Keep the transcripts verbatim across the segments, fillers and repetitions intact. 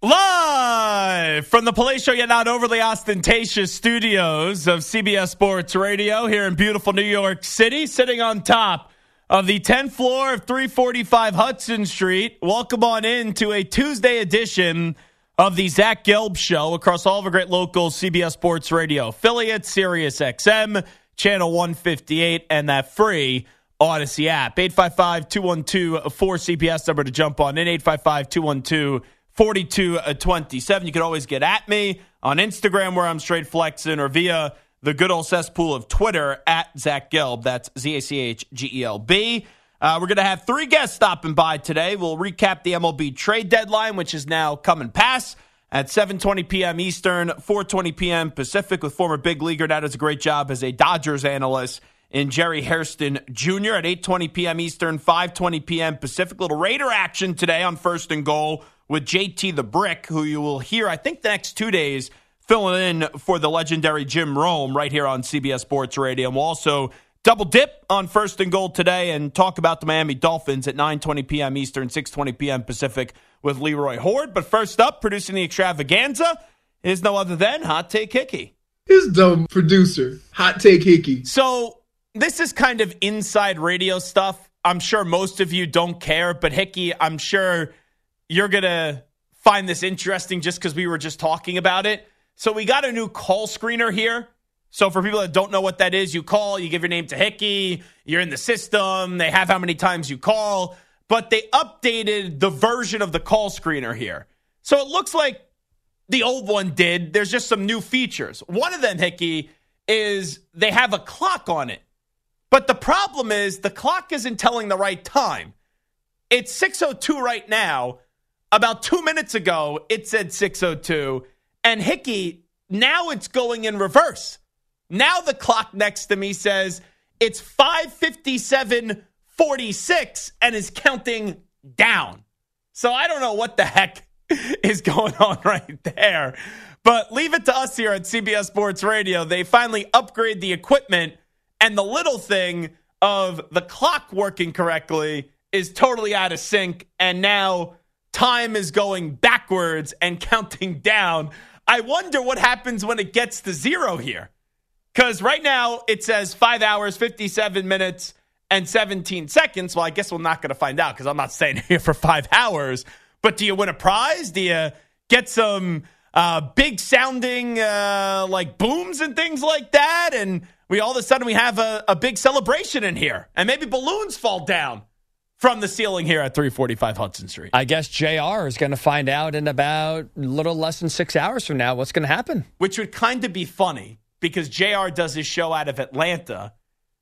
Live from the palatial yet not overly ostentatious studios of C B S Sports Radio here in beautiful New York City, sitting on top of the tenth floor of three forty-five Hudson Street. Welcome on in to a Tuesday edition of the Zach Gelb Show across all of our great local C B S Sports Radio affiliates, Sirius X M, Channel one fifty-eight, and that free Odyssey app. eight five five, two one two, four C B S number to jump on in, eight five five, two one two, four two two seven. You can always get at me on Instagram where I'm straight flexing, or via the good old cesspool of Twitter at Zach Gelb. That's Z A C H G E L B. Uh, we're going to have three guests stopping by today. We'll recap the M L B trade deadline, which is now coming past at seven twenty p.m. Eastern, four twenty p.m. Pacific, with former big leaguer that does a great job as a Dodgers analyst in Jerry Hairston Junior at eight twenty p.m. Eastern, five twenty p.m. Pacific. Little Raider action today on First and Goal with J T the Brick, who you will hear, I think, the next two days filling in for the legendary Jim Rome right here on C B S Sports Radio. And we'll also double dip on First and Goal today and talk about the Miami Dolphins at nine twenty p.m. Eastern, six twenty p.m. Pacific with Leroy Horde. But first up, producing the extravaganza is no other than Hot Take Hickey. His dumb producer, Hot Take Hickey. So this is kind of inside radio stuff. I'm sure most of you don't care, but Hickey, I'm sure you're going to find this interesting just because we were just talking about it. So we got a new call screener here. So for people that don't know what that is, you call, you give your name to Hickey, you're in the system, they have how many times you call, but they updated the version of the call screener here. So it looks like the old one did. There's just some new features. One of them, Hickey, is they have a clock on it. But the problem is the clock isn't telling the right time. It's six oh two right now. About two minutes ago, it said six oh two. And Hickey, now it's going in reverse. Now the clock next to me says it's five fifty-seven forty-six and is counting down. So I don't know what the heck is going on right there. But leave it to us here at C B S Sports Radio. They finally upgrade the equipment, and the little thing of the clock working correctly is totally out of sync. And now time is going backwards and counting down. I wonder what happens when it gets to zero here. Because right now it says five hours, fifty-seven minutes, and seventeen seconds. Well, I guess we're not going to find out because I'm not staying here for five hours. But do you win a prize? Do you get some uh, big sounding uh, like booms and things like that? And we all of a sudden we have a, a big celebration in here. And maybe balloons fall down from the ceiling here at three forty-five Hudson Street. I guess J R is going to find out in about a little less than six hours from now what's going to happen. Which would kind of be funny because J R does his show out of Atlanta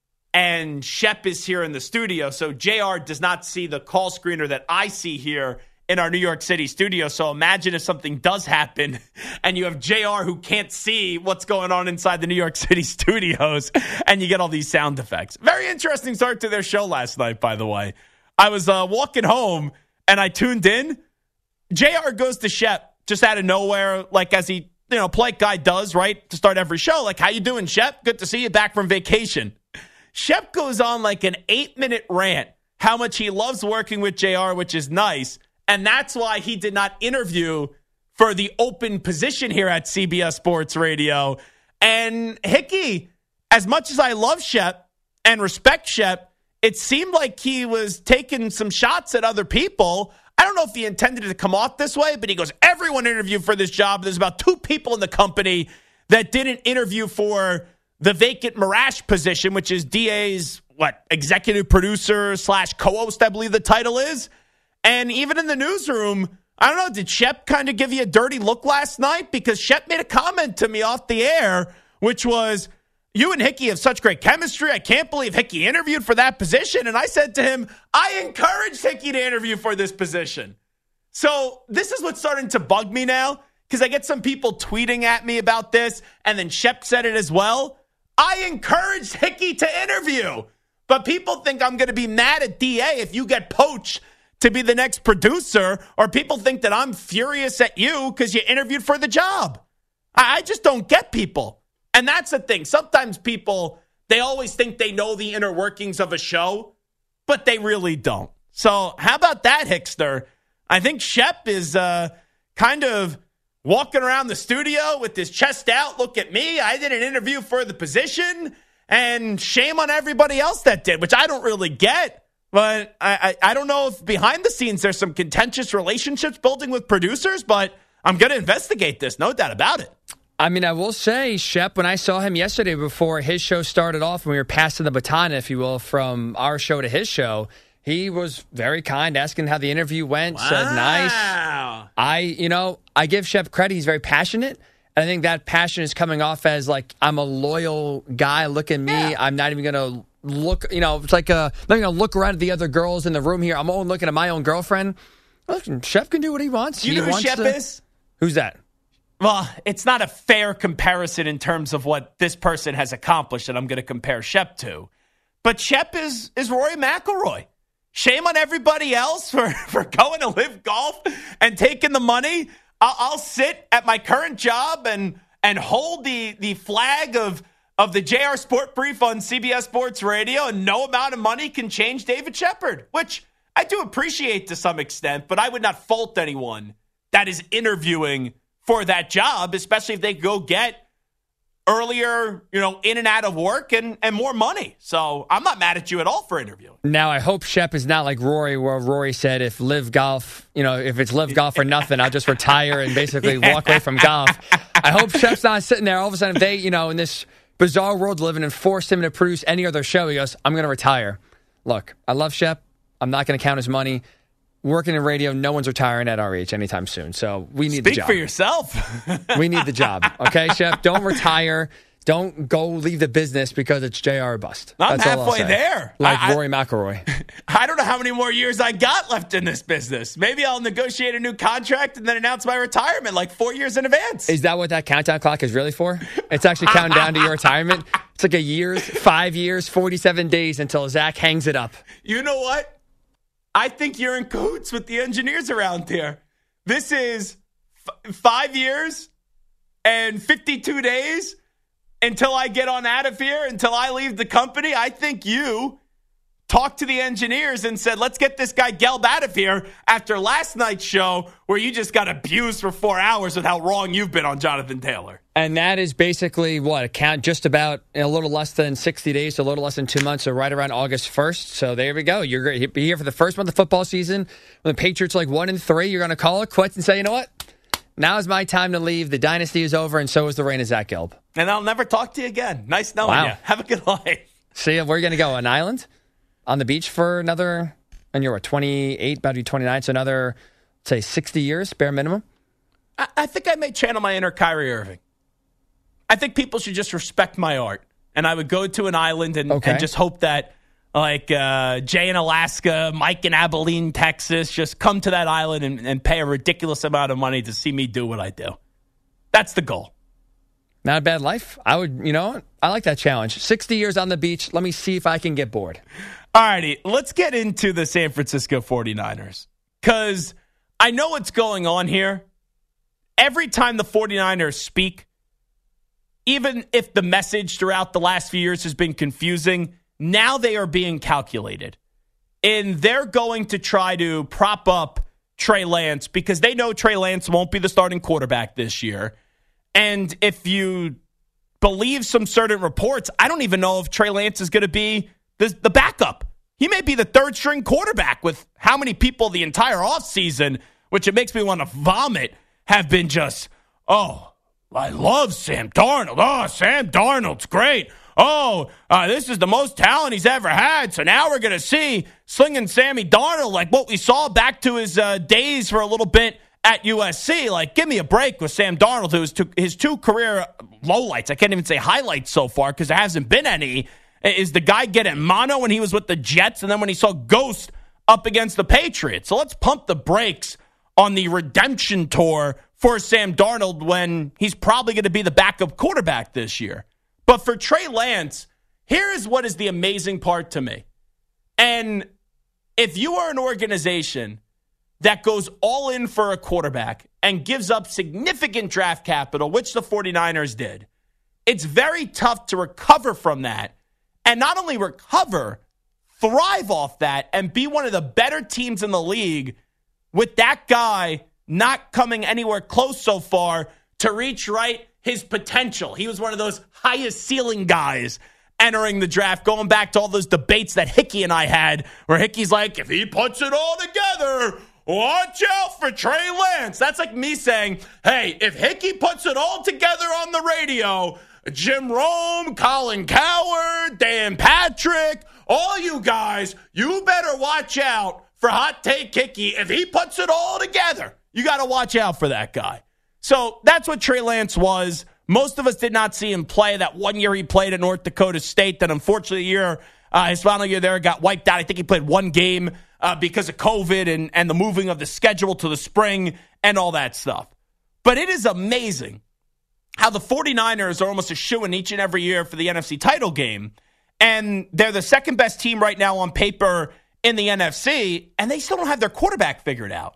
and Shep is here in the studio. So J R does not see the call screener that I see here in our New York City studio. So imagine if something does happen and you have J R who can't see what's going on inside the New York City studios and you get all these sound effects. Very interesting start to their show last night, by the way. I was uh, walking home, and I tuned in. J R goes to Shep just out of nowhere, like as he, you know, polite guy does, right, to start every show. Like, how you doing, Shep? Good to see you back from vacation. Shep goes on like an eight-minute rant, how much he loves working with J R, which is nice, and that's why he did not interview for the open position here at C B S Sports Radio. And Hickey, as much as I love Shep and respect Shep, it seemed like he was taking some shots at other people. I don't know if he intended it to come off this way, but he goes, everyone interviewed for this job. There's about two people in the company that didn't interview for the vacant Marash position, which is D A's, what, executive producer slash co-host, I believe the title is. And even in the newsroom, I don't know, did Shep kind of give you a dirty look last night? Because Shep made a comment to me off the air, which was, you and Hickey have such great chemistry. I can't believe Hickey interviewed for that position. And I said to him, I encouraged Hickey to interview for this position. So this is what's starting to bug me now, because I get some people tweeting at me about this, and then Shep said it as well. I encouraged Hickey to interview, but people think I'm going to be mad at D A if you get poached to be the next producer, or people think that I'm furious at you because you interviewed for the job. I just don't get people. And that's the thing. Sometimes people, they always think they know the inner workings of a show, but they really don't. So how about that, Hickster? I think Shep is uh, kind of walking around the studio with his chest out. Look at me. I did an interview for the position, and shame on everybody else that did, which I don't really get. But I, I, I don't know if behind the scenes there's some contentious relationships building with producers, but I'm going to investigate this. No doubt about it. I mean, I will say, Shep, when I saw him yesterday before his show started off, and we were passing the baton, if you will, from our show to his show, he was very kind, asking how the interview went, wow. said nice. I, you know, I give Shep credit. He's very passionate. And I think that passion is coming off as like, I'm a loyal guy. Look at me. Yeah. I'm not even going to look, you know, it's like, uh, I'm not going to look around at the other girls in the room here. I'm only looking at my own girlfriend. Listen, Shep can do what he wants. You he know who wants Shep to, is? Who's that? Well, it's not a fair comparison in terms of what this person has accomplished that I'm going to compare Shep to. But Shep is is Rory McIlroy. Shame on everybody else for, for going to Live Golf and taking the money. I'll, I'll sit at my current job and and hold the, the flag of, of the J R Sport Brief on C B S Sports Radio, and no amount of money can change David Shepard, which I do appreciate to some extent, but I would not fault anyone that is interviewing for that job, especially if they go get earlier, you know, in and out of work and, and more money. So I'm not mad at you at all for interviewing. Now, I hope Shep is not like Rory, where Rory said, if Live Golf, you know, if it's Live Golf or nothing, I'll just retire and basically yeah. walk away from golf. I hope Shep's not sitting there all of a sudden, if they, you know, in this bizarre world living and force him to produce any other show, he goes, I'm going to retire. Look, I love Shep. I'm not going to count his money. Working in radio, no one's retiring at our age anytime soon. So we need Speak the job. for yourself. We need the job. Okay, Shep? Don't retire. Don't go leave the business because it's J R bust. I'm That's all I'll halfway say. there. Like I, Rory McIlroy. I don't know how many more years I got left in this business. Maybe I'll negotiate a new contract and then announce my retirement like four years in advance. Is that what that countdown clock is really for? It's actually counting down to your retirement? It's like a year, five years, forty-seven days until Zach hangs it up. You know what? I think you're in cahoots with the engineers around here. This is f- five years and fifty-two days until I get on out of here, until I leave the company. I think you talked to the engineers and said, let's get this guy Gelb out of here after last night's show where you just got abused for four hours with how wrong you've been on Jonathan Taylor. And that is basically what, a count just about a little less than sixty days, so a little less than two months, so right around August first. So there we go. You're going to be here for the first month of football season. When the Patriots are like one and three, you're going to call it quits and say, you know what? Now is my time to leave. The dynasty is over, and so is the reign of Zach Gelb. And I'll never talk to you again. Nice knowing wow. you. Have a good life. See, where are you going to go? An island? On the beach for another, and you're what, twenty-eight, about to be twenty-nine, so another, say, sixty years, bare minimum? I, I think I may channel my inner Kyrie Irving. I think people should just respect my art. And I would go to an island and, okay. and just hope that, like, uh, Jay in Alaska, Mike in Abilene, Texas, just come to that island and, and pay a ridiculous amount of money to see me do what I do. That's the goal. Not a bad life. I would, you know, I like that challenge. sixty years on the beach. Let me see if I can get bored. All righty, let's get into the San Francisco forty-niners. Because I know what's going on here. Every time the forty-niners speak, even if the message throughout the last few years has been confusing, now they are being calculated. And they're going to try to prop up Trey Lance because they know Trey Lance won't be the starting quarterback this year. And if you believe some certain reports, I don't even know if Trey Lance is going to be the, the backup. He may be the third string quarterback with how many people the entire offseason, which it makes me want to vomit, have been just, oh, I love Sam Darnold. Oh, Sam Darnold's great. Oh, uh, this is the most talent he's ever had. So now we're going to see slinging Sammy Darnold like what we saw back to his uh, days for a little bit at U S C. Like, give me a break with Sam Darnold, who's two, his two career lowlights. I can't even say highlights so far because there hasn't been any. Is the guy getting mono when he was with the Jets and then when he saw Ghost up against the Patriots? So let's pump the brakes on the redemption tour for Sam Darnold when he's probably going to be the backup quarterback this year. But for Trey Lance, here is what is the amazing part to me. And if you are an organization that goes all in for a quarterback and gives up significant draft capital, which the forty-niners did, it's very tough to recover from that. And not only recover, thrive off that and be one of the better teams in the league with that guy not coming anywhere close so far to reach right his potential. He was one of those highest ceiling guys entering the draft, going back to all those debates that Hickey and I had, where Hickey's like, if he puts it all together, watch out for Trey Lance. That's like me saying, hey, if Hickey puts it all together on the radio, Jim Rome, Colin Cowherd, Dan Patrick, all you guys, you better watch out for Hot Take Hickey. If he puts it all together, you got to watch out for that guy. So that's what Trey Lance was. Most of us did not see him play that one year he played at North Dakota State. That unfortunately, year uh, his final year there got wiped out. I think he played one game uh, because of COVID and, and the moving of the schedule to the spring and all that stuff. But it is amazing how the 49ers are almost a shoo-in each and every year for the N F C title game. And they're the second best team right now on paper in the N F C, and they still don't have their quarterback figured out.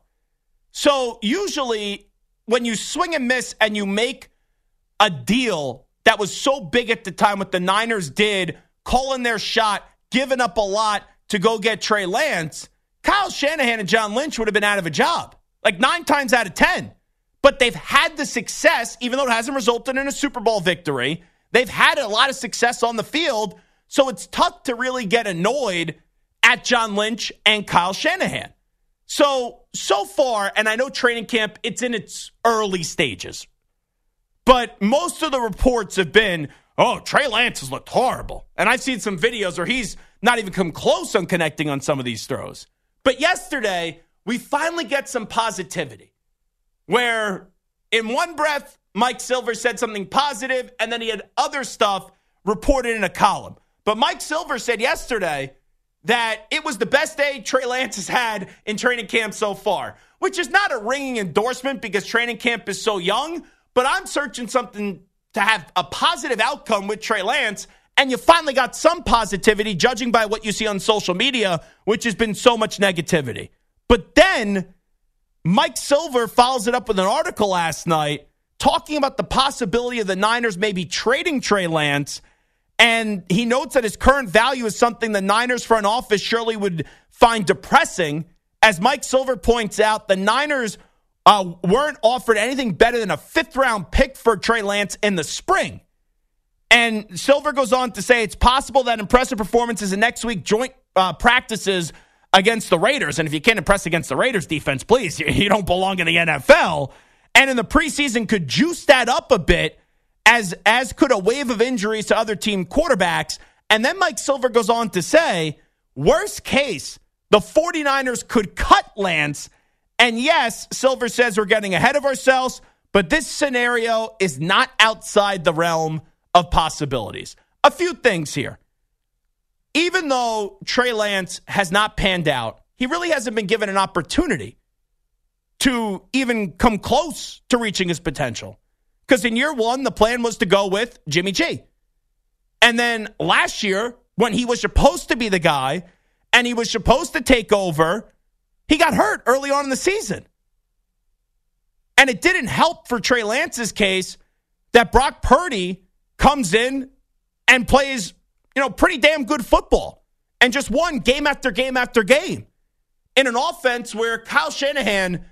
So usually when you swing and miss and you make a deal that was so big at the time, what the Niners did, calling their shot, giving up a lot to go get Trey Lance, Kyle Shanahan and John Lynch would have been out of a job, like nine times out of ten. But they've had the success, even though it hasn't resulted in a Super Bowl victory. They've had a lot of success on the field, so it's tough to really get annoyed at John Lynch and Kyle Shanahan. So, so far, and I know training camp, it's in its early stages, but most of the reports have been, oh, Trey Lance has looked horrible. And I've seen some videos where he's not even come close on connecting on some of these throws. But yesterday, we finally get some positivity where in one breath, Mike Silver said something positive, and then he had other stuff reported in a column. But Mike Silver said yesterday that it was the best day Trey Lance has had in training camp so far, which is not a ringing endorsement because training camp is so young, but I'm searching something to have a positive outcome with Trey Lance, and you finally got some positivity, judging by what you see on social media, which has been so much negativity. But then Mike Silver follows it up with an article last night talking about the possibility of the Niners maybe trading Trey Lance, and he notes that his current value is something the Niners front office surely would find depressing. As Mike Silver points out, the Niners uh, weren't offered anything better than a fifth-round pick for Trey Lance in the spring. And Silver goes on to say it's possible that impressive performances in next week joint uh, practices against the Raiders, and if you can't impress against the Raiders defense, please, you don't belong in the N F L, and in the preseason could juice that up a bit, as as could a wave of injuries to other team quarterbacks. And then Mike Silver goes on to say, worst case, the 49ers could cut Lance. And yes, Silver says we're getting ahead of ourselves, but this scenario is not outside the realm of possibilities. A few things here. Even though Trey Lance has not panned out, he really hasn't been given an opportunity to even come close to reaching his potential. Because in year one, the plan was to go with Jimmy G. And then last year, when he was supposed to be the guy and he was supposed to take over, he got hurt early on in the season. And it didn't help for Trey Lance's case that Brock Purdy comes in and plays, you know, pretty damn good football and just won game after game after game in an offense where Kyle Shanahan,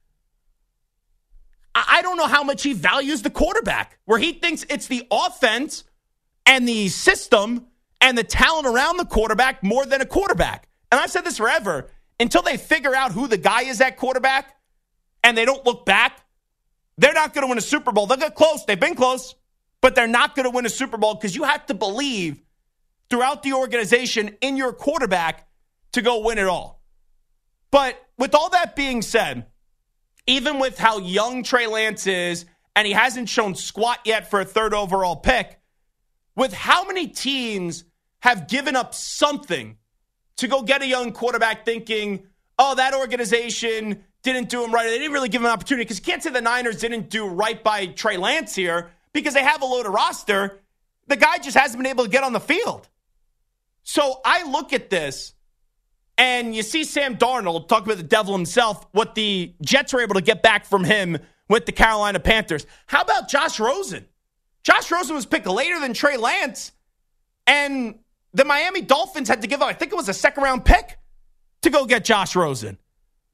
I don't know how much he values the quarterback, where he thinks it's the offense and the system and the talent around the quarterback more than a quarterback. And I've said this forever, until they figure out who the guy is at quarterback and they don't look back, they're not going to win a Super Bowl. They'll get close. They've been close, but they're not going to win a Super Bowl because you have to believe throughout the organization in your quarterback to go win it all. But with all that being said, even with how young Trey Lance is, and he hasn't shown squat yet for a third overall pick, with how many teams have given up something to go get a young quarterback thinking, oh, that organization didn't do him right. They didn't really give him an opportunity, because you can't say the Niners didn't do right by Trey Lance here because they have a loaded roster. The guy just hasn't been able to get on the field. So I look at this, and you see Sam Darnold, talk about the devil himself, what the Jets were able to get back from him with the Carolina Panthers. How about Josh Rosen? Josh Rosen was picked later than Trey Lance, and the Miami Dolphins had to give up, I think it was a second-round pick to go get Josh Rosen.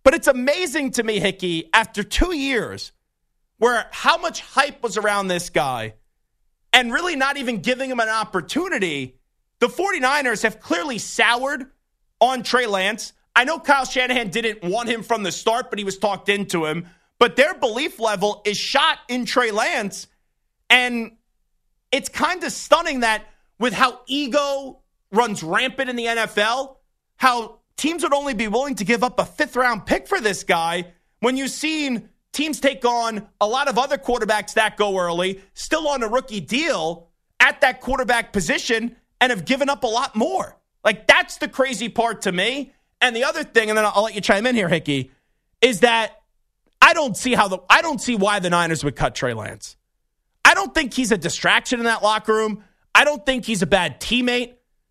But it's amazing to me, Hickey, after two years where how much hype was around this guy and really not even giving him an opportunity, the 49ers have clearly soured on Trey Lance. I know Kyle Shanahan didn't want him from the start, but he was talked into him. But their belief level is shot in Trey Lance. And it's kind of stunning that with how ego runs rampant in the N F L, how teams would only be willing to give up a fifth-round pick for this guy when you've seen teams take on a lot of other quarterbacks that go early, still on a rookie deal at that quarterback position, and have given up a lot more. Like, that's the crazy part to me. And the other thing, and then I'll let you chime in here, Hickey, is that I don't see how the I don't see why the Niners would cut Trey Lance. I don't think he's a distraction in that locker room. I don't think he's a bad teammate.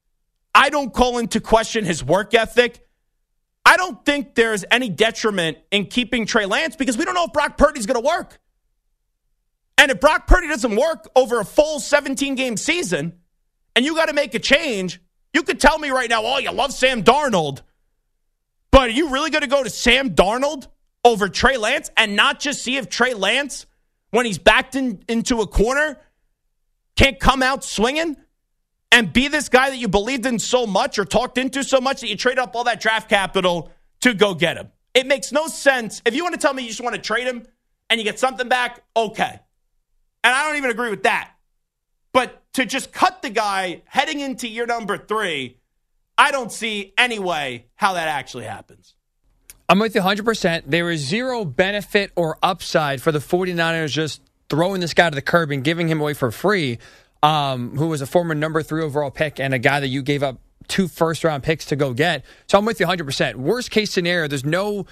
I don't call into question his work ethic. I don't think there's any detriment in keeping Trey Lance because we don't know if Brock Purdy's going to work. And if Brock Purdy doesn't work over a full seventeen-game season and you got to make a change, you could tell me right now, oh, you love Sam Darnold. But are you really going to go to Sam Darnold over Trey Lance and not just see if Trey Lance, when he's backed in, into a corner, can't come out swinging and be this guy that you believed in so much or talked into so much that you traded up all that draft capital to go get him? It makes no sense. If you want to tell me you just want to trade him and you get something back, okay. And I don't even agree with that. But to just cut the guy heading into year number three, I don't see any way how that actually happens. I'm with you one hundred percent. There is zero benefit or upside for the 49ers just throwing this guy to the curb and giving him away for free, um, who was a former number three overall pick and a guy that you gave up two first-round picks to go get. So I'm with you one hundred percent. Worst case scenario, there's no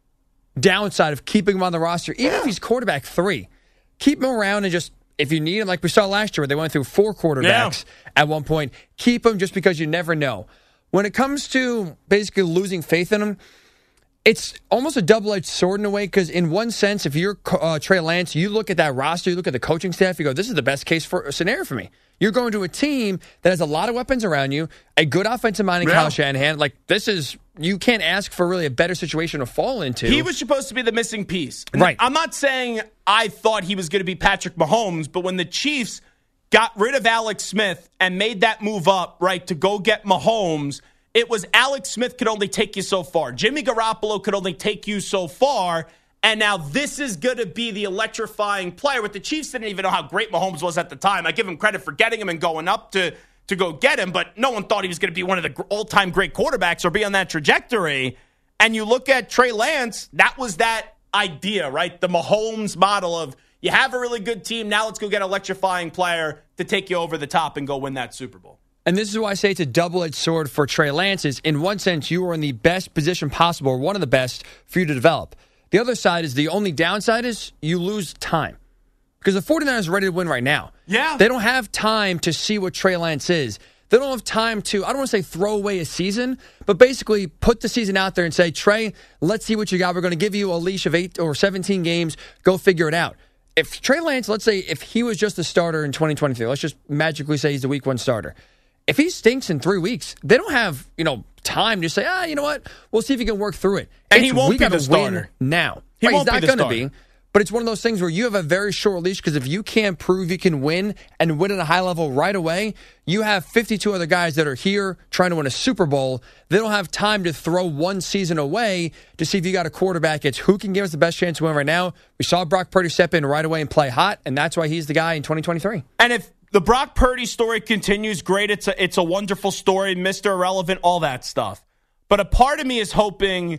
downside of keeping him on the roster, even if he's quarterback three. Keep him around and just, if you need him, like we saw last year where they went through four quarterbacks yeah. at one point, keep him just because you never know. When it comes to basically losing faith in him, it's almost a double-edged sword in a way because in one sense, if you're uh, Trey Lance, you look at that roster, you look at the coaching staff, you go, this is the best case for scenario for me. You're going to a team that has a lot of weapons around you, a good offensive mind in yeah. Kyle Shanahan. Like, this is, you can't ask for really a better situation to fall into. He was supposed to be the missing piece. And right. I'm not saying I thought he was going to be Patrick Mahomes, but when the Chiefs got rid of Alex Smith and made that move up, right, to go get Mahomes, it was Alex Smith could only take you so far. Jimmy Garoppolo could only take you so far. And now this is going to be the electrifying player. With the Chiefs didn't even know how great Mahomes was at the time. I give him credit for getting him and going up to, to go get him, but no one thought he was going to be one of the all-time great quarterbacks or be on that trajectory. And you look at Trey Lance, that was that idea, right? The Mahomes model of you have a really good team, now let's go get an electrifying player to take you over the top and go win that Super Bowl. And this is why I say it's a double-edged sword for Trey Lance. Is in one sense, you are in the best position possible, or one of the best, for you to develop. The other side is the only downside is you lose time. Because the 49ers are ready to win right now. Yeah. They don't have time to see what Trey Lance is. They don't have time to, I don't want to say throw away a season, but basically put the season out there and say, Trey, let's see what you got. We're going to give you a leash of eight or seventeen games. Go figure it out. If Trey Lance, let's say if he was just a starter in twenty twenty-three, let's just magically say he's the week one starter. If he stinks in three weeks, they don't have, you know, time to say, ah, you know what? We'll see if he can work through it. And it's, he won't we be the win starter now. He right, won't he's not be going to be. But it's one of those things where you have a very short leash because if you can't prove you can win and win at a high level right away, you have fifty-two other guys that are here trying to win a Super Bowl. They don't have time to throw one season away to see if you got a quarterback. It's who can give us the best chance to win right now. We saw Brock Purdy step in right away and play hot, and that's why he's the guy in twenty twenty-three. And if the Brock Purdy story continues, great. It's a, it's a wonderful story, Mister Irrelevant, all that stuff. But a part of me is hoping,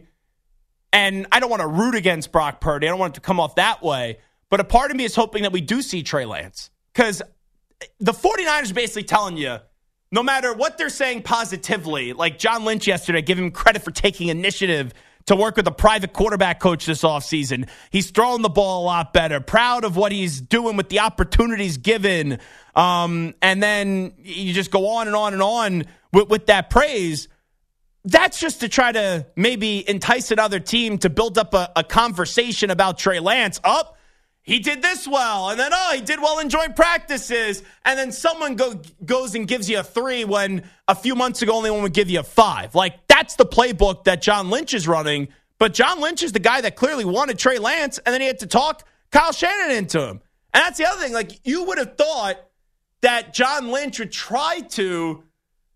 and I don't want to root against Brock Purdy. I don't want it to come off that way. But a part of me is hoping that we do see Trey Lance. Because the 49ers are basically telling you, no matter what they're saying positively, like John Lynch yesterday, give him credit for taking initiative to work with a private quarterback coach this offseason. He's throwing the ball a lot better, proud of what he's doing with the opportunities given. Um, and then you just go on and on and on with, with that praise. That's just to try to maybe entice another team to build up a, a conversation about Trey Lance. Up. Oh, he did this well, and then, oh, he did well in joint practices, and then someone go, goes and gives you a three when a few months ago only one would give you a five. Like, that's the playbook that John Lynch is running, But John Lynch is the guy that clearly wanted Trey Lance, and then he had to talk Kyle Shanahan into him. And that's the other thing. Like, you would have thought that John Lynch would try to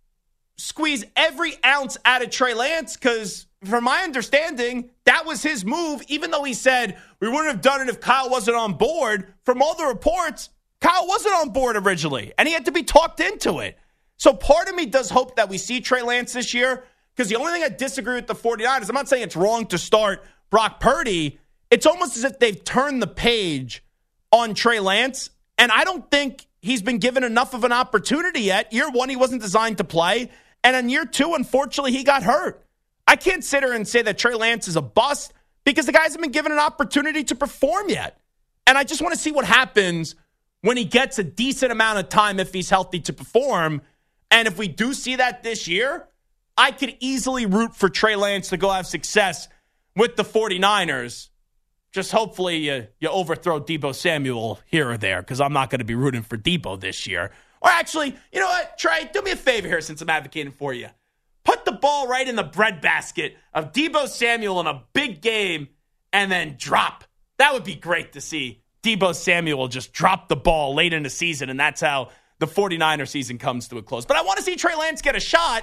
squeeze every ounce out of Trey Lance because, from my understanding, that was his move, even though he said we wouldn't have done it if Kyle wasn't on board. From all the reports, Kyle wasn't on board originally, and he had to be talked into it. So part of me does hope that we see Trey Lance this year, because the only thing I disagree with the 49ers, I'm not saying it's wrong to start Brock Purdy. It's almost as if they've turned the page on Trey Lance, and I don't think he's been given enough of an opportunity yet. Year one, he wasn't designed to play, and in year two, unfortunately, he got hurt. I can't sit here and say that Trey Lance is a bust because the guy hasn't been given an opportunity to perform yet. And I just want to see what happens when he gets a decent amount of time if he's healthy to perform. And if we do see that this year, I could easily root for Trey Lance to go have success with the 49ers. Just hopefully you, you overthrow Deebo Samuel here or there, because I'm not going to be rooting for Deebo this year. Or actually, you know what, Trey, do me a favor here since I'm advocating for you. Put the ball right in the breadbasket of Deebo Samuel in a big game and then drop. That would be great to see. Deebo Samuel just drop the ball late in the season, and that's how the 49er season comes to a close. But I want to see Trey Lance get a shot,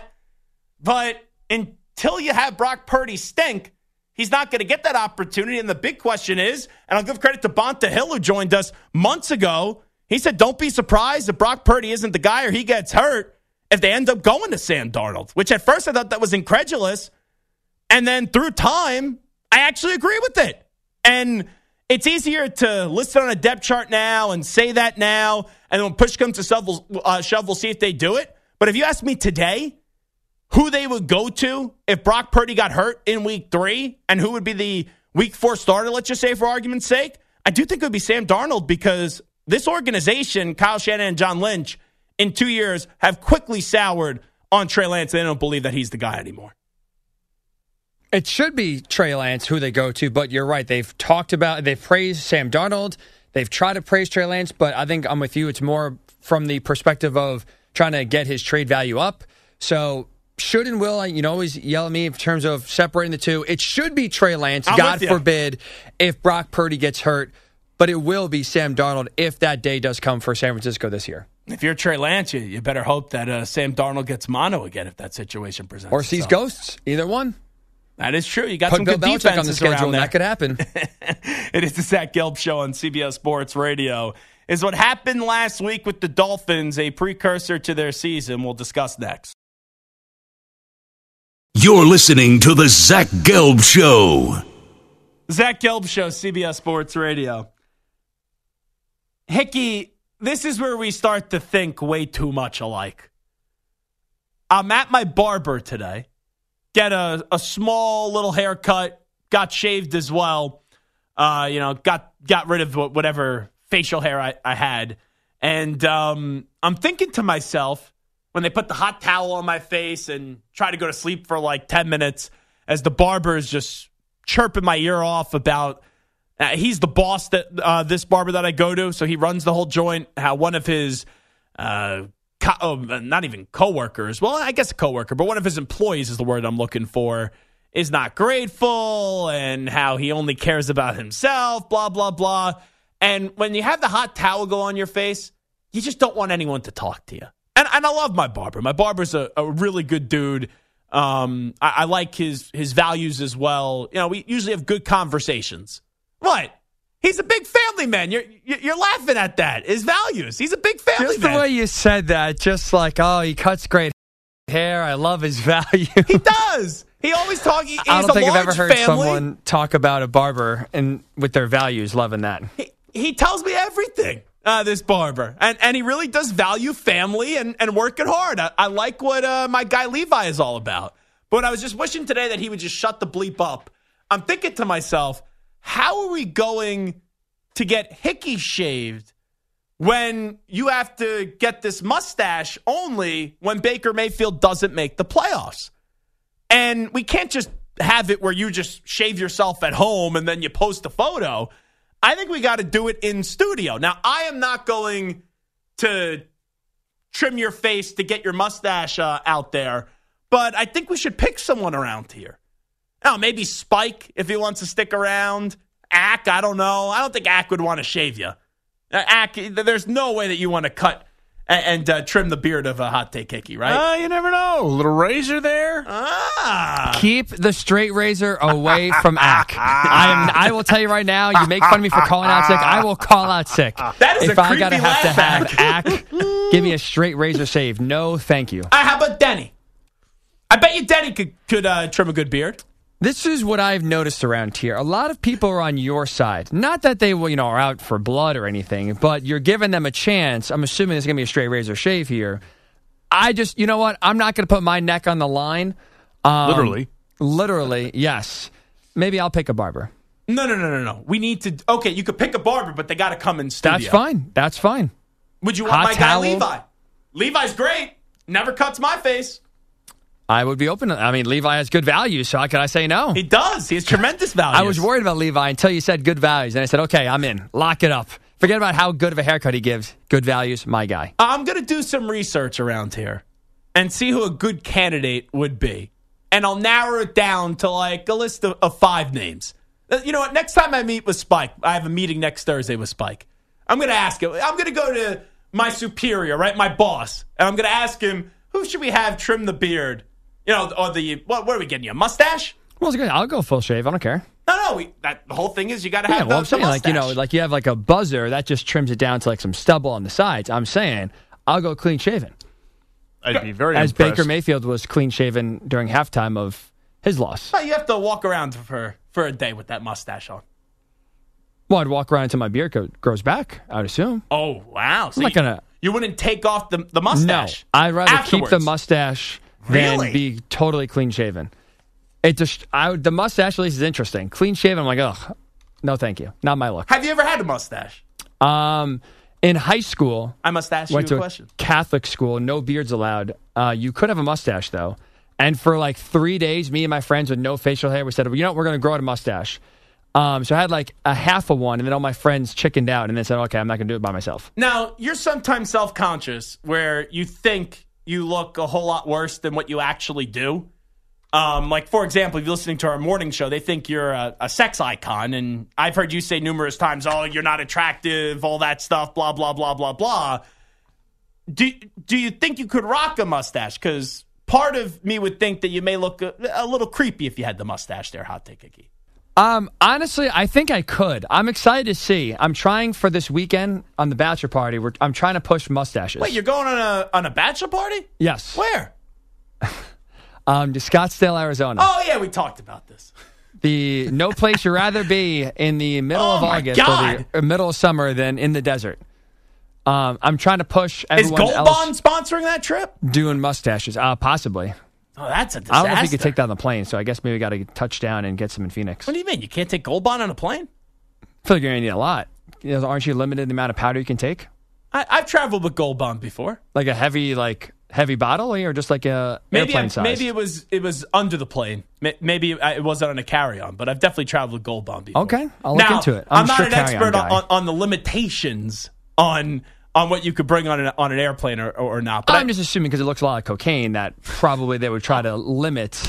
but until you have Brock Purdy stink, he's not going to get that opportunity. And the big question is, and I'll give credit to Bonta Hill, who joined us months ago, he said, don't be surprised if Brock Purdy isn't the guy or he gets hurt if they end up going to Sam Darnold, which at first I thought that was incredulous. And then through time, I actually agree with it. And it's easier to list it on a depth chart now and say that now, and then when push comes to shove, uh, shove, we'll see if they do it. But if you ask me today who they would go to if Brock Purdy got hurt in week three and who would be the week four starter, let's just say for argument's sake, I do think it would be Sam Darnold, because this organization, Kyle Shanahan and John Lynch, in two years have quickly soured on Trey Lance. They don't believe that he's the guy anymore. It should be Trey Lance who they go to, but you're right. They've talked about, they've praised Sam Darnold. They've tried to praise Trey Lance, but I think I'm with you. It's more from the perspective of trying to get his trade value up. So should and will, you know, always yell at me in terms of separating the two. It should be Trey Lance, I'm God forbid, if Brock Purdy gets hurt. But it will be Sam Darnold if that day does come for San Francisco this year. If you're Trey Lance, you, you better hope that uh, Sam Darnold gets mono again if that situation presents Or sees itself. ghosts. Either one. That is true. You got Put some Bill good Belichick defenses on the schedule, around there. that could happen. It is the Zach Gelb Show on C B S Sports Radio. Is what happened last week with the Dolphins a precursor to their season? We'll discuss next. You're listening to the Zach Gelb Show. Zach Gelb Show, C B S Sports Radio. Hickey, this is where we start to think way too much alike. I'm at my barber today. Get a, a small little haircut. Got shaved as well. Uh, you know, got got rid of whatever facial hair I, I had. And um, I'm thinking to myself, when they put the hot towel on my face and try to go to sleep for like ten minutes, as the barber is just chirping my ear off about, uh, he's the boss, that uh, this barber that I go to, so he runs the whole joint, how one of his, uh, co- oh, not even coworkers, well, I guess a coworker, but one of his employees is the word I'm looking for, is not grateful, and how he only cares about himself, blah, blah, blah. And when you have the hot towel go on your face, you just don't want anyone to talk to you. And, and I love my barber. My barber's a, a really good dude. Um, I, I like his his values as well. You know, we usually have good conversations. What? He's a big family man. You're you're laughing at that. His values. He's a big family just man. The way you said that, just like, oh, he cuts great hair. I love his value. He does. He always talks. He, I don't think I've ever heard family. someone talk about a barber and with their values, loving that. He, he tells me everything. Uh, this barber. And and he really does value family and, and working hard. I, I like what uh, my guy Levi is all about. But I was just wishing today that he would just shut the bleep up. I'm thinking to myself, how are we going to get Hickey shaved when you have to get this mustache only when Baker Mayfield doesn't make the playoffs? And we can't just have it where you just shave yourself at home and then you post a photo. I think we got to do it in studio. Now, I am not going to trim your face to get your mustache uh, out there, but I think we should pick someone around here. Oh, maybe Spike if he wants to stick around. Ack, I don't know. I don't think Ack would want to shave you. Uh, Ack, there's no way that you want to cut and, and uh, trim the beard of a Hot Take Hickey, right? Uh, you never know. A little razor there. Ah. Keep the straight razor away from Ack. I am. I will tell you right now. You make fun of me for calling out sick. I will call out sick. That is if a I gotta creepy have to laugh have Ack, give me a straight razor shave. No, thank you. Uh, how about Denny? I bet you Denny could could uh, trim a good beard. This is what I've noticed around here. A lot of people are on your side. Not that they, you know, are out for blood or anything, but you're giving them a chance. I'm assuming there's going to be a straight razor shave here. I just, you know what? I'm not going to put my neck on the line. Um, Literally. Literally, yes. Maybe I'll pick a barber. No, no, no, no, no. We need to. Okay, you could pick a barber, but they got to come in studio. That's fine. That's fine. Would you want Hot my towel. guy Levi? Levi's great. Never cuts my face. I would be open. I mean, Levi has good values, so how could I say no? He does. He has tremendous value. I was worried about Levi until you said good values, and I said, okay, I'm in. Lock it up. Forget about how good of a haircut he gives. Good values, my guy. I'm going to do some research around here and see who a good candidate would be. And I'll narrow it down to like a list of, of five names. You know what? Next time I meet with Spike, I have a meeting next Thursday with Spike. I'm going to ask him. I'm going to go to my superior, right, my boss, and I'm going to ask him, who should we have trim the beard? You know, or the, what, what are we getting you, a mustache? Well, it's good. I'll go full shave. I don't care. No, no, we, that, the whole thing is you got to have Yeah, the, well, I'm the saying, like, you know, mustache. like you have like a buzzer that just trims it down to like some stubble on the sides. I'm saying I'll go clean shaven. I'd be very As impressed. Baker Mayfield was clean shaven during halftime of his loss. You have to walk around for, for a day with that mustache on. Well, I'd walk around until my beard go- grows back, I would assume. Oh, wow. So I'm not you, gonna- you wouldn't take off the, the No, mustache? I'd rather afterwards. keep the mustache than Really? be totally clean shaven. It just, I would, the mustache at least is interesting. Clean shaven, I'm like, ugh, no, thank you, not my look. Have you ever had a mustache? Um, in high school, I must ask you went a to question. a Catholic school, no beards allowed. Uh, you could have a mustache though, and for like three days, me and my friends with no facial hair, we said, well, you know what, we're going to grow out a mustache. Um, so I had like a half of one, and then all my friends chickened out, and then said, okay, I'm not going to do it by myself. Now, you're sometimes self-conscious where you think you look a whole lot worse than what you actually do. Um, like, for example, if you're listening to our morning show, they think you're a, a sex icon. And I've heard you say numerous times, oh, you're not attractive, all that stuff, blah, blah, blah, blah, blah. Do, do you think you could rock a mustache? Because part of me would think that you may look a, a little creepy if you had the mustache there, Hot Take Hickey. Um, honestly, I think I could. I'm excited to see. I'm trying for this weekend on the bachelor party. We're, I'm trying to push mustaches. Wait, you're going on a on a bachelor party? Yes. Where? Um, to Scottsdale, Arizona. Oh, yeah, we talked about this. The no place you'd rather be in the middle Oh, of my August God. or the or middle of summer than in the desert. Um, I'm trying to push Is everyone Gold else Bond sponsoring that trip? doing mustaches. Uh, possibly. Oh, that's a disaster. I don't know if you could take that on the plane, so I guess maybe we got to touch down and get some in Phoenix. What do you mean? You can't take Gold Bond on a plane? I feel like you're going to need a lot. You know, aren't you limited in the amount of powder you can take? I, I've traveled with Gold Bond before. Like a heavy, like heavy bottle, or just like a Maybe airplane I, size? maybe it was it was under the plane. May- Maybe it wasn't on a carry-on, but I've definitely traveled with Gold Bond before. Okay, I'll look now, into it. I'm I'm, a not strict an carry-on expert guy. on, on the limitations on on what you could bring on an on an airplane or, or not. But I'm I, just assuming because it looks a lot like cocaine that probably they would try to limit.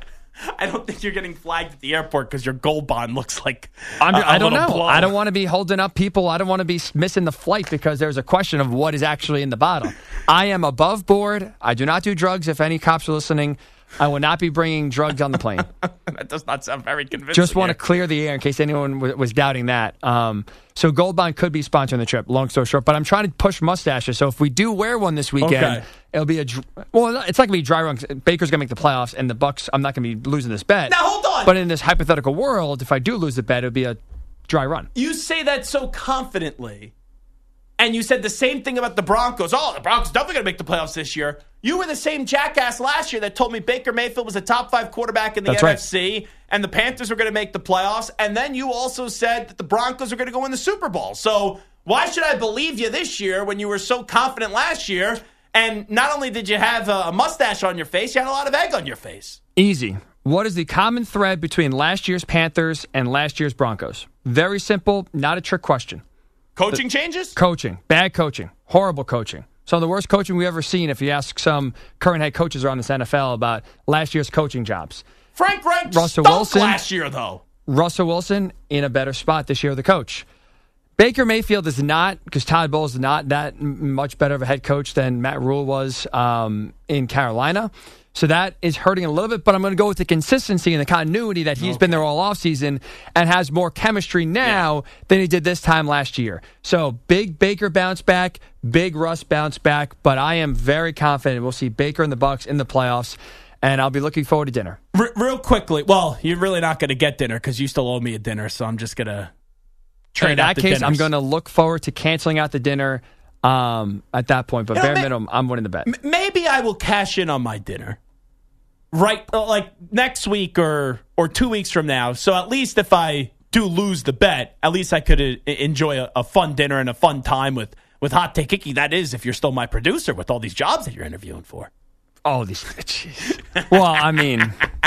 I don't think you're getting flagged at the airport because your Gold Bond looks like I'm, a- a I don't little know. blow. I don't want to be holding up people. I don't want to be missing the flight because there's a question of what is actually in the bottle. I am above board. I do not do drugs. If any cops are listening, I will not be bringing drugs on the plane. That does not sound very convincing. Just want to here. clear the air in case anyone w- was doubting that. Um, so Gold Bond could be sponsoring the trip, long story short. But I'm trying to push mustaches. So if we do wear one this weekend, Okay. it'll be a dr- well. It's not going to be dry run. Baker's going to make the playoffs, and the Bucks. I'm not going to be losing this bet. Now hold on. But in this hypothetical world, if I do lose the bet, it'll be a dry run. You say that so confidently, and you said the same thing about the Broncos. Oh, the Broncos definitely going to make the playoffs this year. You were the same jackass last year that told me Baker Mayfield was a top five quarterback in the That's N right. F C, and the Panthers were going to make the playoffs. And then you also said that the Broncos are going to go in the Super Bowl. So why should I believe you this year when you were so confident last year? And not only did you have a mustache on your face, you had a lot of egg on your face. Easy. What is the common thread between last year's Panthers and last year's Broncos? Very simple, not a trick question. Coaching changes? Coaching. Bad coaching. Horrible coaching. Some of the worst coaching we've ever seen if you ask some current head coaches around this N F L about last year's coaching jobs. Frank Reich Russell stunk Wilson. last year, though. Russell Wilson in a better spot this year, the coach. Baker Mayfield is not, because Todd Bowles is not that m- much better of a head coach than Matt Rule was um, in Carolina. So that is hurting a little bit, but I'm going to go with the consistency and the continuity that he's okay. been there all offseason and has more chemistry now yeah. than he did this time last year. So big Baker bounce back, big Russ bounce back, but I am very confident we'll see Baker and the Bucs in the playoffs, and I'll be looking forward to dinner. R- real quickly, well, you're really not going to get dinner because you still owe me a dinner, so I'm just going to trade In that out the case, dinners. I'm going to look forward to canceling out the dinner um, at that point, but you know, bare may- minimum, I'm winning the bet. M- maybe I will cash in on my dinner. Right, like next week or or two weeks from now. So at least if I do lose the bet, at least I could uh, enjoy a, a fun dinner and a fun time with, with Hot Take Hickey. That is, if you're still my producer with all these jobs that you're interviewing for. Oh, these jeez. Well, I mean.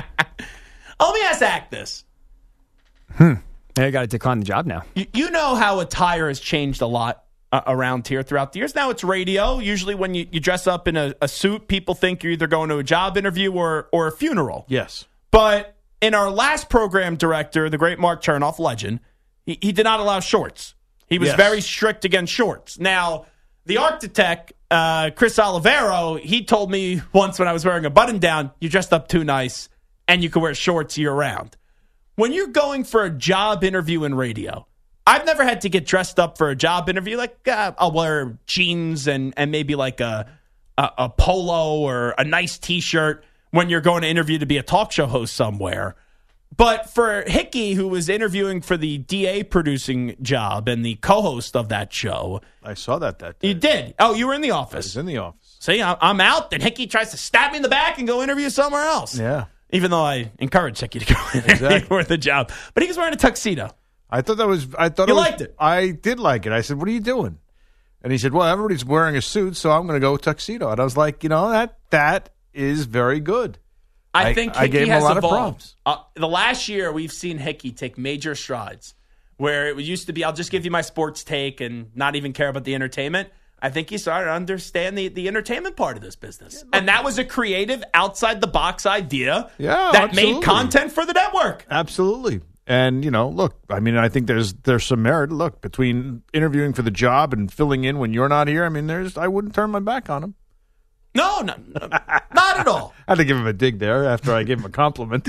Let me ask Zach this. Hmm. I got to decline the job now. You, you know how attire has changed a lot Uh, around here throughout the years. Now it's radio. Usually when you, you dress up in a, a suit, people think you're either going to a job interview or, or a funeral. Yes. But in our last program director, the great Mark Chernoff, legend, he, he did not allow shorts. He was Yes. very strict against shorts. Now, the architect, uh, Chris Olivero, he told me once when I was wearing a button-down, you dressed up too nice and you can wear shorts year-round. When you're going for a job interview in radio, I've never had to get dressed up for a job interview. Like uh, I'll wear jeans and, and maybe like a, a a polo or a nice T-shirt when you're going to interview to be a talk show host somewhere. But for Hickey, who was interviewing for the D A producing job and the co-host of that show, I saw that that day. you did. Oh, you were in the I office. was in the office. See, I- I'm out. Then Hickey tries to stab me in the back and go interview somewhere else. Yeah. Even though I encouraged Hickey to go in Exactly. for the job, but he was wearing a tuxedo. I thought that was. I thought You it was, liked it. I did like it. I said, "What are you doing?" And he said, "Well, everybody's wearing a suit, so I'm going to go tuxedo." And I was like, "You know that that is very good." I, I think I Hickey gave him has a lot evolved. of props. Uh, the last year, we've seen Hickey take major strides. Where it used to be, I'll just give you my sports take and not even care about the entertainment. I think he started to understand the, the entertainment part of this business. And that was a creative, outside-the-box idea Yeah, that absolutely. made content for the network. Absolutely. And, you know, look, I mean, I think there's there's some merit. Look, between interviewing for the job and filling in when you're not here, I mean, there's I wouldn't turn my back on him. No, no, no not at all. I had to give him a dig there after I gave him a compliment.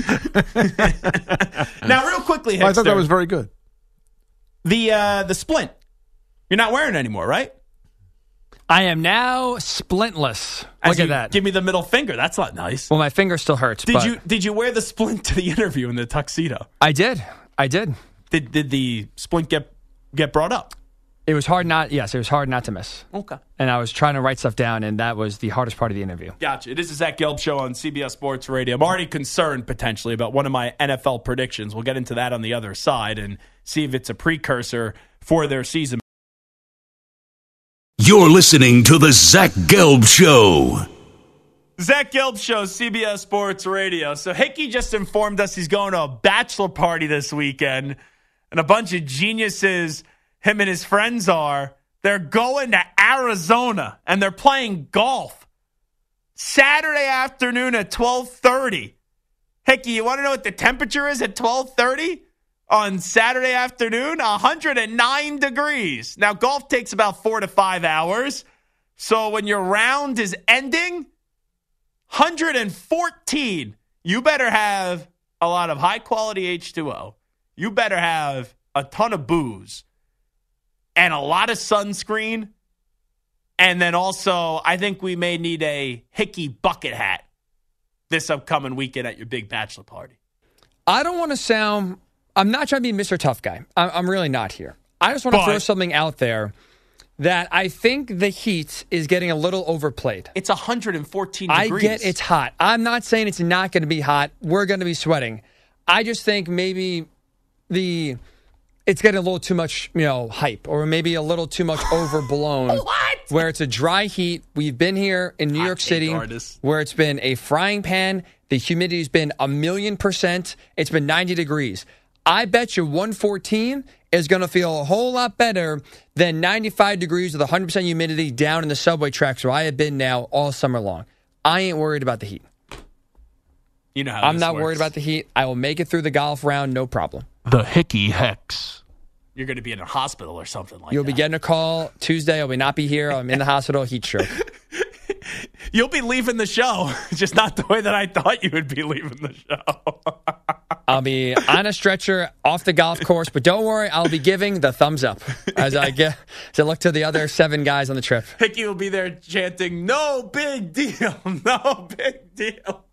Now, real quickly, Hickster, I thought that was very good. the, uh, the splint. You're not wearing it anymore, right? I am now splintless. As Look you at that. Give me the middle finger. That's not nice. Well, my finger still hurts. Did but you did you wear the splint to the interview in the tuxedo? I did. I did. Did did the splint get get brought up? It was hard not. Yes, it was hard not to miss. Okay. And I was trying to write stuff down, and that was the hardest part of the interview. Gotcha. It is the Zach Gelb Show on C B S Sports Radio. I'm already concerned potentially about one of my N F L predictions. We'll get into that on the other side and see if it's a precursor for their season. You're listening to the Zach Gelb Show. Zach Gelb Show, C B S Sports Radio. So Hickey just informed us he's going to a bachelor party this weekend, and a bunch of geniuses, him and his friends are, they're going to Arizona, and they're playing golf Saturday afternoon at twelve thirty. Hickey, you want to know what the temperature is at twelve thirty? On Saturday afternoon, one hundred nine degrees. Now, golf takes about four to five hours. So when your round is ending, one hundred fourteen. You better have a lot of high-quality H two O. You better have a ton of booze and a lot of sunscreen. And then also, I think we may need a Hickey bucket hat this upcoming weekend at your big bachelor party. I don't want to sound... I'm not trying to be Mister Tough Guy. I'm, I'm really not here. I just want to But- throw something out there that I think the heat is getting a little overplayed. It's one hundred fourteen I degrees. get it's hot. I'm not saying it's not going to be hot. We're going to be sweating. I just think maybe the it's getting a little too much, you know, hype, or maybe a little too much overblown. What? Where it's a dry heat. We've been here in New Hot York take City artist. where it's been a frying pan. The humidity's been a million percent. It's been ninety degrees. I bet you one fourteen is going to feel a whole lot better than ninety-five degrees with one hundred percent humidity down in the subway tracks where I have been now all summer long. I ain't worried about the heat. You know how I'm this not works. worried about the heat. I will make it through the golf round, no problem. The Hickey Hex. You're going to be in a hospital or something like You'll that. be getting a call Tuesday. I will not be here. I'm in the hospital, heat stroke. You'll be leaving the show, just not the way that I thought you would be leaving the show. I'll be on a stretcher off the golf course, but don't worry, I'll be giving the thumbs up as I get to look to the other seven guys on the trip. Hickey will be there chanting, "No big deal, no big deal."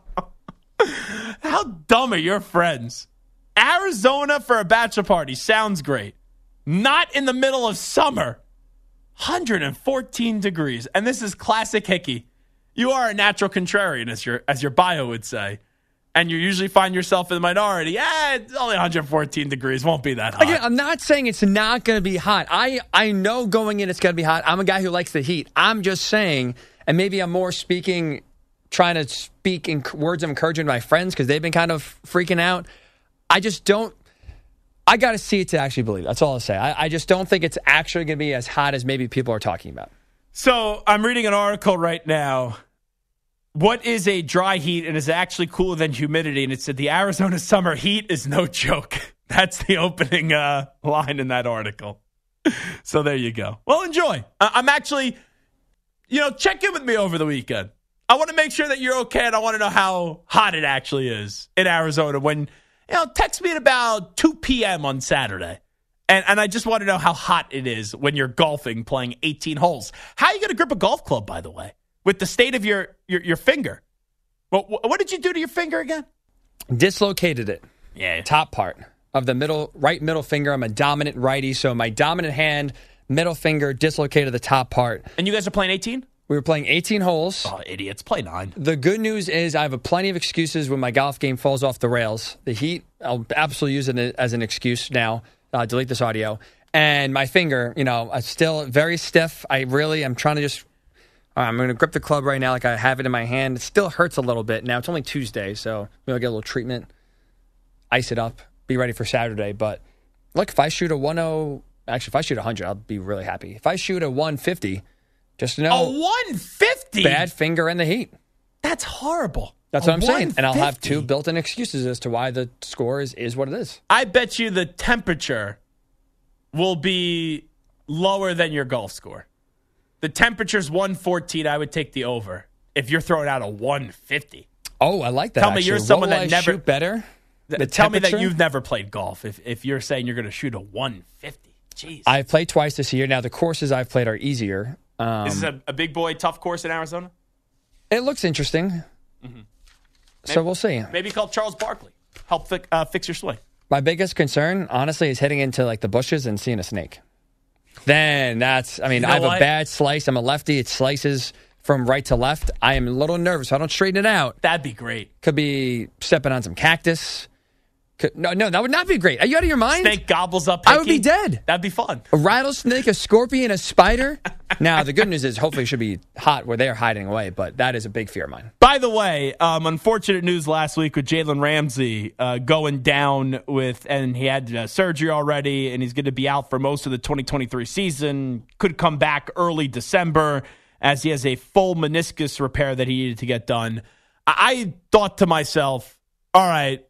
How dumb are your friends? Arizona for a bachelor party sounds great. Not in the middle of summer. one hundred fourteen degrees. And this is classic Hickey. You are a natural contrarian, as your, as your bio would say. And you usually find yourself in the minority. Yeah, it's only one hundred fourteen degrees. Won't be that hot. Again, I'm not saying it's not going to be hot. I, I know going in it's going to be hot. I'm a guy who likes the heat. I'm just saying, and maybe I'm more speaking, trying to speak in words of encouragement to my friends because they've been kind of freaking out. I just don't, I got to see it to actually believe it. That's all I'll say. I, I just don't think it's actually going to be as hot as maybe people are talking about. So I'm reading an article right now. What is a dry heat and is actually cooler than humidity? And it said the Arizona summer heat is no joke. That's the opening uh, line in that article. So there you go. Well, enjoy. I- I'm actually, you know, check in with me over the weekend. I want to make sure that you're okay, and I want to know how hot it actually is in Arizona when, you know, text me at about two p.m. on Saturday. And and I just want to know how hot it is when you're golfing, playing eighteen holes. How are you going to grip a golf club, by the way, with the state of your, your, your finger? Well, what did you do to your finger again? Dislocated it. Yeah. Top part of the middle, right middle finger. I'm a dominant righty, so my dominant hand, middle finger, dislocated the top part. And you guys are playing eighteen? We were playing eighteen holes. Oh, idiots. Play nine. The good news is I have a plenty of excuses when my golf game falls off the rails. The heat, I'll absolutely use it as an excuse now. Uh, delete this audio. And my finger, you know, I'm still very stiff. I really am trying to just, uh, I'm going to grip the club right now like I have it in my hand. It still hurts a little bit. Now, it's only Tuesday, so maybe I'll get a little treatment, ice it up, be ready for Saturday. But look, if I shoot a one oh, actually, if I shoot one hundred, I'll be really happy. If I shoot a one fifty, just know. A one fifty? Bad finger in the heat. That's horrible. That's A what I'm saying. And I'll have two one fifty? built-in excuses as to why the score is, is what it is. I bet you the temperature will be lower than your golf score. The temperature's one fourteen. I would take the over if you're throwing out a one fifty. Oh, I like that. Tell me actually. you're someone What will that I never- shoot better. The Tell me that temperature? you've never played golf if, if you're saying you're going to shoot a one fifty. Jeez. I've played twice this year. Now the courses I've played are easier. Um, This is a, a big boy tough course in Arizona? it looks interesting. Mm-hmm. So we'll see. Maybe call Charles Barkley. Help fi- uh, fix your swing. My biggest concern, honestly, is hitting into like the bushes and seeing a snake. Then that's, I mean, You know I have what? a bad slice. I'm a lefty. It slices from right to left. I am a little nervous. So I don't straighten it out. That'd be great. Could be stepping on some cactus. Could, no, no, that would not be great. Are you out of your mind? Snake gobbles up I would Hickey. be dead. That'd be fun. A rattlesnake, a scorpion, a spider. Now, the good news is hopefully it should be hot where they're hiding away, but that is a big fear of mine. By the way, um, unfortunate news last week with Jalen Ramsey uh, going down with, and he had uh, surgery already, and he's going to be out for most of the twenty twenty-three season. Could come back early December as he has a full meniscus repair that he needed to get done. I, I thought to myself, all right,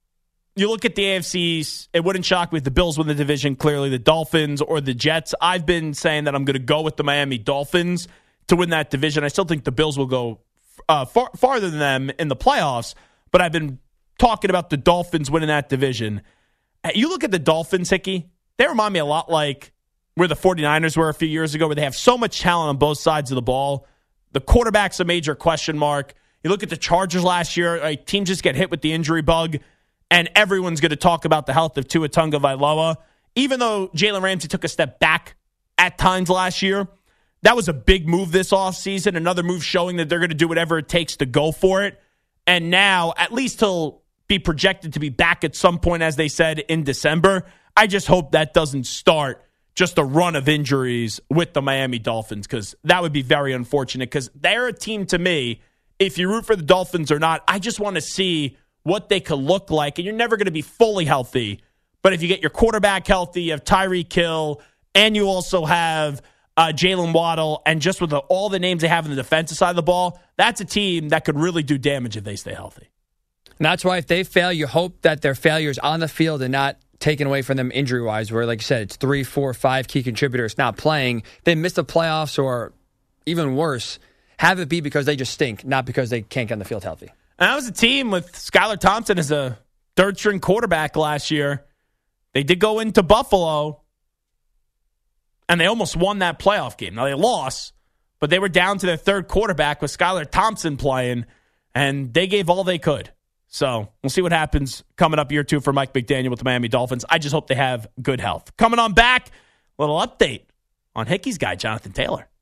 you look at the A F C East, it wouldn't shock me if the Bills win the division, clearly the Dolphins or the Jets. I've been saying that I'm going to go with the Miami Dolphins to win that division. I still think the Bills will go uh, far, farther than them in the playoffs, but I've been talking about the Dolphins winning that division. You look at the Dolphins, Hickey, they remind me a lot like where the 49ers were a few years ago, where they have so much talent on both sides of the ball. The quarterback's a major question mark. You look at the Chargers last year, like, teams just get hit with the injury bug, and everyone's going to talk about the health of Tua Tagovailoa. Even though Jalen Ramsey took a step back at times last year, that was a big move this offseason, another move showing that they're going to do whatever it takes to go for it. And now, at least he'll be projected to be back at some point, as they said, in December. I just hope that doesn't start just a run of injuries with the Miami Dolphins, because that would be very unfortunate, because they're a team to me, if you root for the Dolphins or not, I just want to see what they could look like. And you're never going to be fully healthy. But if you get your quarterback healthy, you have Tyreek Hill, and you also have uh, Jalen Waddle, and just with the, all the names they have in the defensive side of the ball, that's a team that could really do damage if they stay healthy. And that's why if they fail, you hope that their failures on the field and not taken away from them injury-wise, where, like you said, it's three, four, five key contributors not playing. They miss the playoffs, or even worse, have it be because they just stink, not because they can't get on the field healthy. And that was a team with Skylar Thompson as a third-string quarterback last year. They did go into Buffalo, and they almost won that playoff game. Now, they lost, but they were down to their third quarterback with Skylar Thompson playing, and they gave all they could. So we'll see what happens coming up year two for Mike McDaniel with the Miami Dolphins. I just hope they have good health. Coming on back, a little update on Hickey's guy, Jonathan Taylor.